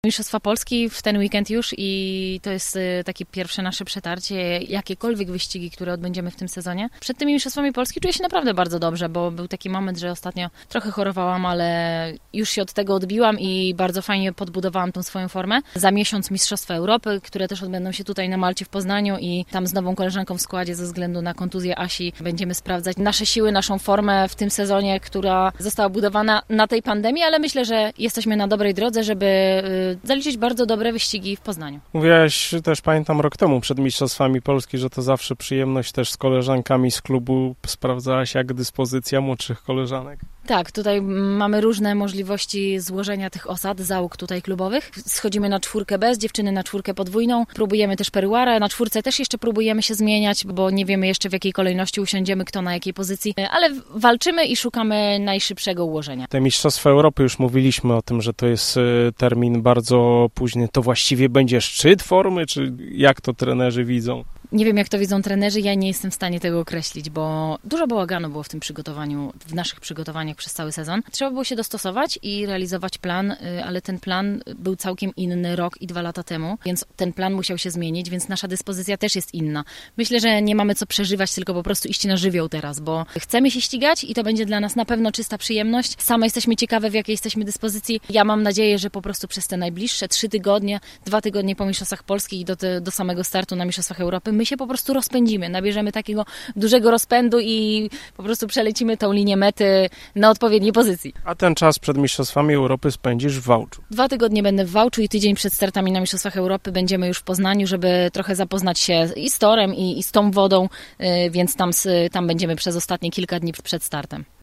Mistrzostwa Polski w ten weekend już i to jest takie pierwsze nasze przetarcie, jakiekolwiek wyścigi, które odbędziemy w tym sezonie. Przed tymi Mistrzostwami Polski czuję się naprawdę bardzo dobrze, bo był taki moment, że ostatnio trochę chorowałam, ale już się od tego odbiłam i bardzo fajnie podbudowałam tą swoją formę. Za miesiąc Mistrzostwa Europy, które też odbędą się tutaj na Malcie w Poznaniu i tam z nową koleżanką w składzie ze względu na kontuzję Asi będziemy sprawdzać nasze siły, naszą formę w tym sezonie, która została budowana na tej pandemii, ale myślę, że jesteśmy na dobrej drodze, żeby zaliczyć bardzo dobre wyścigi w Poznaniu. Mówiłaś też, pamiętam, rok temu przed Mistrzostwami Polski, że to zawsze przyjemność też z koleżankami z klubu. Sprawdzałaś, jak dyspozycja młodszych koleżanek? Tak, tutaj mamy różne możliwości złożenia tych osad, załóg tutaj klubowych. Schodzimy na 4 bez, dziewczyny na 4 podwójną. Próbujemy też peruarę, na 4 też jeszcze próbujemy się zmieniać, bo nie wiemy jeszcze w jakiej kolejności usiądziemy, kto na jakiej pozycji, ale walczymy i szukamy najszybszego ułożenia. Te Mistrzostwa Europy, już mówiliśmy o tym, że to jest termin bardzo późny. To właściwie będzie szczyt formy, czy jak to trenerzy widzą? Nie wiem, jak to widzą trenerzy, ja nie jestem w stanie tego określić, bo dużo bałaganu było w tym przygotowaniu, w naszych przygotowaniach przez cały sezon. Trzeba było się dostosować i realizować plan, ale ten plan był całkiem inny rok i 2 lata temu, więc ten plan musiał się zmienić, więc nasza dyspozycja też jest inna. Myślę, że nie mamy co przeżywać, tylko po prostu iść na żywioł teraz, bo chcemy się ścigać i to będzie dla nas na pewno czysta przyjemność. Same jesteśmy ciekawe, w jakiej jesteśmy dyspozycji. Ja mam nadzieję, że po prostu przez te najbliższe 3 tygodnie, 2 tygodnie po Mistrzostwach Polski i do samego startu na Mistrzostwach Europy, my się po prostu rozpędzimy, nabierzemy takiego dużego rozpędu i po prostu przelecimy tą linię mety na odpowiedniej pozycji. A ten czas przed Mistrzostwami Europy spędzisz w Wałczu? 2 tygodnie będę w Wałczu i tydzień przed startami na Mistrzostwach Europy będziemy już w Poznaniu, żeby trochę zapoznać się i z torem, i z tą wodą, więc tam będziemy przez ostatnie kilka dni przed startem.